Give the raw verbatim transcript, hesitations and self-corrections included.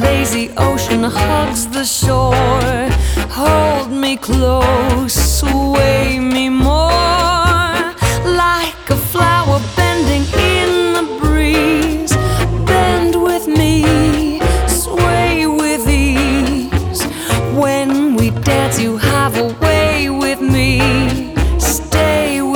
lazy ocean hugs the shore. Hold me close, sway me more.